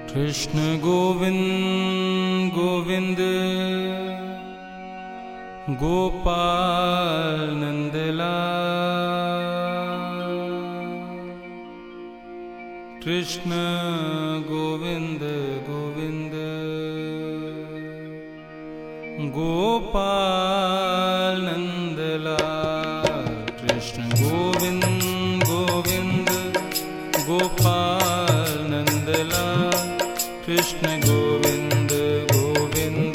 कृष्ण गोविंद गोविंद गोपाल नंदलाल। कृष्ण गोविंद गोविंद गोपाल नंदलाल। कृष्ण गोविंद गोविंद गोपाल नंदलाल। कृष्ण गोविंद गोविंद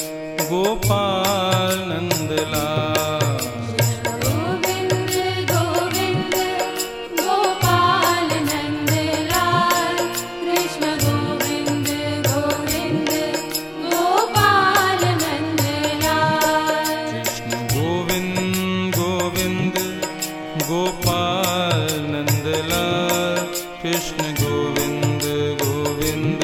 गोपाल नंदलाल। गोविंद गोविंद गोपाल नंदलाल। कृष्ण गोविंद गोविंद गोपाल नंदलाल। कृष्ण गोविंद गोविंद गोपाल नंदलाल। कृष्ण गोविंद गोविंद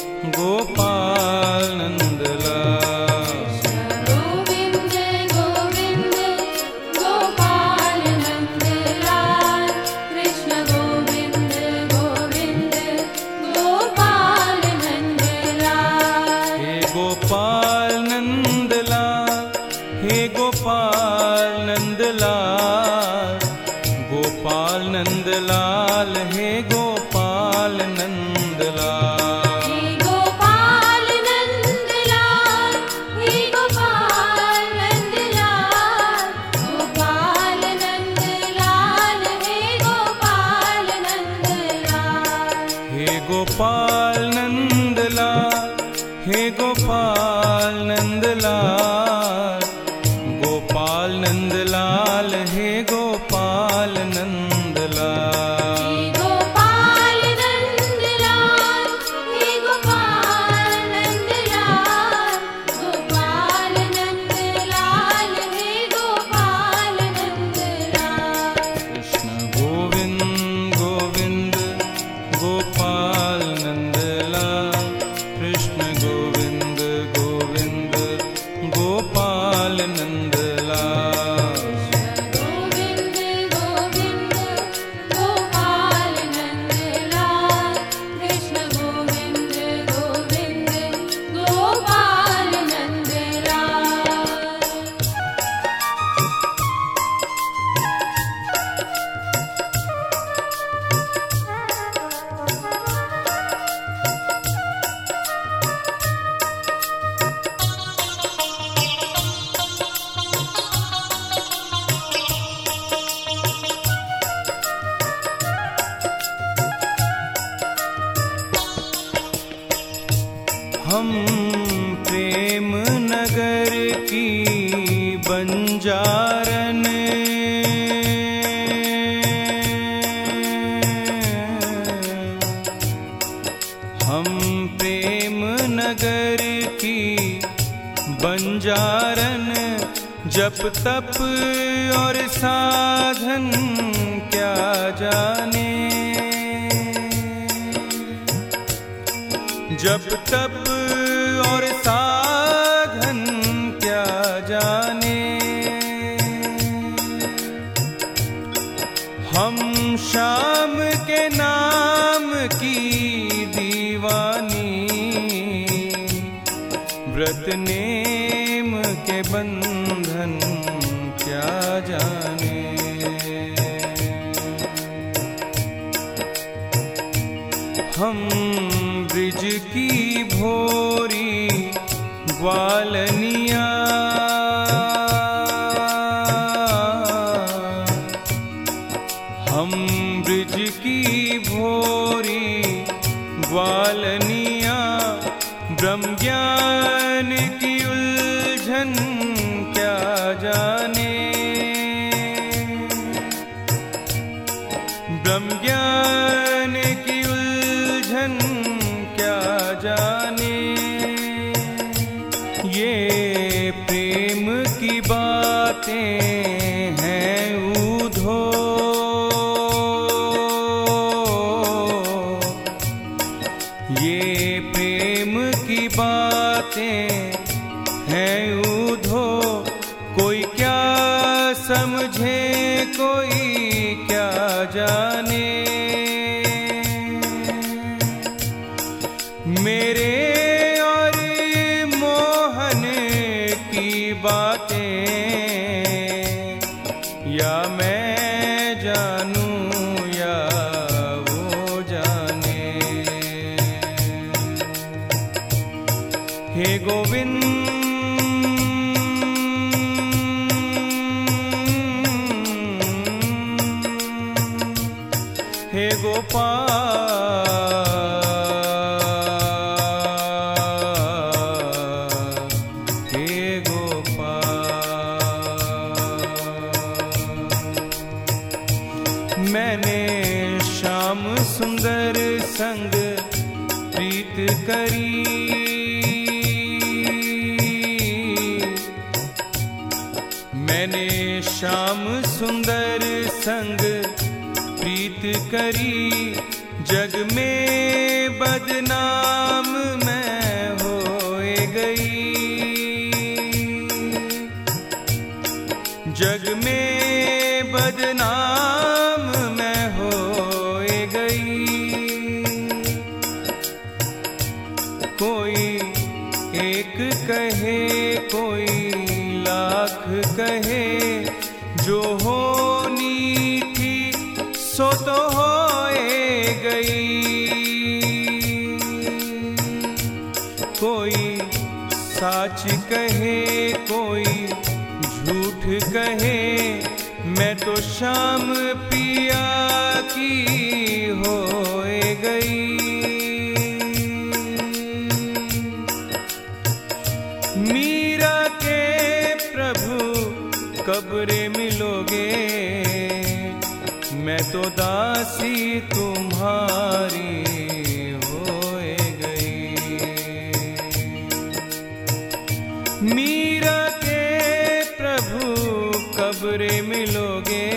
गोपाल नंदलाल। गोविंद गोविंद गोपाल नंदलाल। कृष्ण गोविंद गोविंद गोपाल नंदलाल। हे गोपाल नंदलाल, हे गोपाल नंदलाल, गोपाल नंदलाल, हे गोपाल नंदलाल। हे गोपाल नंदलाल, हे गोपाल नंदलाल, गोपाल नंदलाल, हे गोपाल नंदलाल। हे गोपाल नंदलाल, हे गोपाल नंदलाल, गोपाल नंदलाल, हे गोपाल नंदलाल। हे गोपाल नंदलाल, हे गोपाल नंदलाल, गोपाल नंदलाल, हे गोपाल नंदलाल। कृष्ण गोविंद गोविंद गोपाल नंदलाल। कृष्ण गोविंद गोविंद गोपाल नंदलाल। गोविंद गोविंद गोपाल नंदलाल। कृष्ण गोविंद गोविंद गोपाल नंदलाल। हम प्रेम नगर की बंजारन, हम प्रेम नगर की बंजारन, जप तप और साधन क्या जाने। जप तप और साधन क्या जाने। हम श्याम के नाम की दीवानी, व्रत नेम के बंधन क्या जाने। हम ब्रिज की भोरी ग्वालनिया, हम ब्रिज की भोरी ग्वालनिया, ब्रह्म ज्ञान की उलझन क्या जाने। ब्रह्म ज्ञान की उलझन क्या जाने। ये प्रेम की बातें हैं ऊधो, ये प्रेम की बातें गोविंद हे गोपाल हे गोपाल। मैंने श्याम सुंदर संग प्रीत करी, मैंने श्याम सुंदर संग प्रीत करी, जग में बदनाम मैं होए गई, जग में बदनाम मैं होए गई। कोई एक कहे कोई लाख कहे, जो होनी थी सो तो होए गई। कोई साच कहे कोई झूठ कहे, मैं तो श्याम पिया की होए गई। मीरा के प्रभु कब रे मिलोगे, मैं तो दासी तुम्हारी होए गई। मीरा के प्रभु कब रे मिलोगे,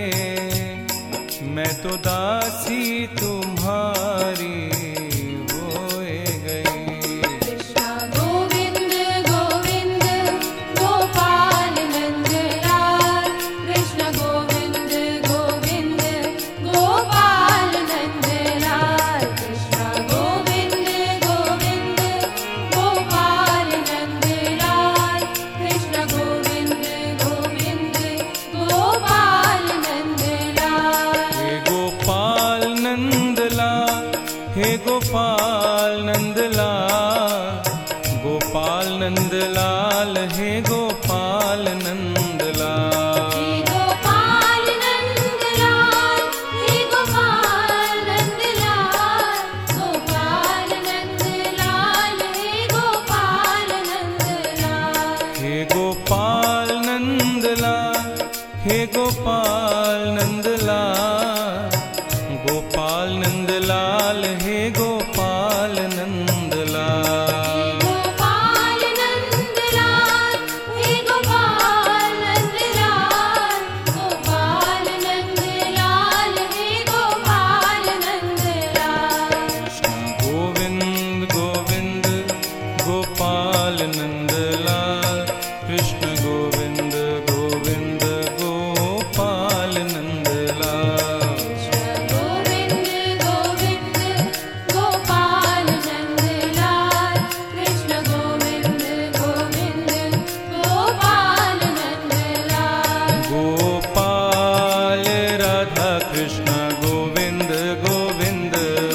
मैं तो दासी तुम्हारी होए गई। कृष्ण गोविंद गोविंद गोपाल नंदलाल, कृष्ण गोविंद गोविंद गोपाल नंदलाल, कृष्ण गोविंद गोविंद गोपाल नंदलाल, कृष्ण गोविंद गोविंद गोपाल नंदलाल। हे गोपाल नंदलाल हे गोपाल नंदलाल, गोपाल नंदलाल हे गोपाल नंदलाल। हे गोपाल नंदलाल हे गोपाल नंदलाल, गोपाल नंदलाल हे गोपाल नंदलाल। हे गोपाल नंदलाल हे गोपाल नंदलाल, गोपाल नंदलाल हे गोपाल नंदलाल। गोपाल नंदलाल हे गोपाल नंदलाल, गोपाल नंदलाल हे गोपाल नंदलाल। कृष्ण गोविंद गोविंद गोपाल नंदलाल, कृष्ण गोविंद गोविंद गोपाल नंदलाल। गोविंद गोविंद गोपाल नंदलाल, कृष्ण गोविंद गोविंद गोपाल नंदलाल। गोपाल राधा कृष्ण गोविंद गोविंद,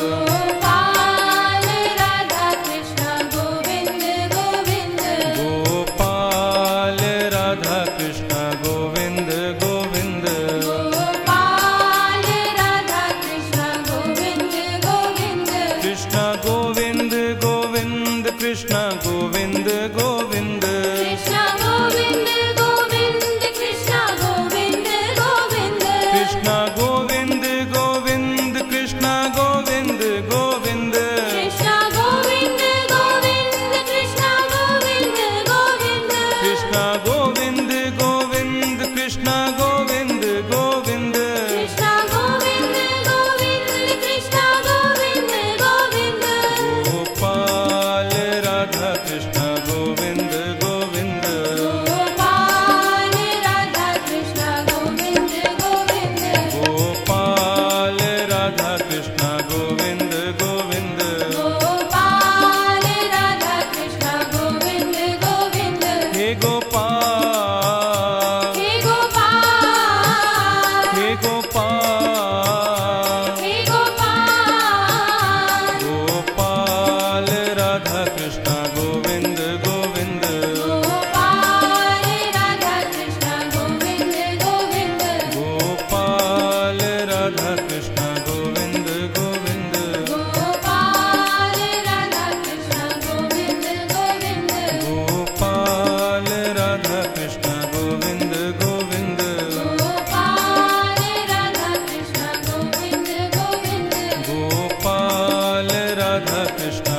गोपाल राधा कृष्ण गोविंद गोविंद, गोपाल राधा कृष्ण गोविंद गोविंद, गोपाल राधा कृष्ण गोविंद गोविंद, कृष्ण गोविंद गोविंद कृष्ण गोविंद गोविंद, कृष्ण गोविंद गोविंद कृष्ण गोविंद गोविंद, कृष्ण गोविंद गोविंद कृष्ण गोविंद गोविंद, कृष्ण गोविंद गोविंद कृष्ण गोविंद गोविंद, कृष्ण गोविंद गोविंद कृष्ण गोविंद गोविंद, कृष्ण गोविंद गोविंद कृष्ण गोविंद गोविंद, गोपाल राधा कृष्ण गोविंद गोविंद, गोपाल राधा कृष्ण गोविंद गोविंद, गोपाल राधा कृष्ण गोविंद गोविंद, गोपाल राधा कृष्ण गोविंद गोविंद। हे गोपाल हे गोपाल हे गोपाल, हे गोपाल, गोपाल राधा कृष्ण गोविंद गोविंद। राधा कृष्ण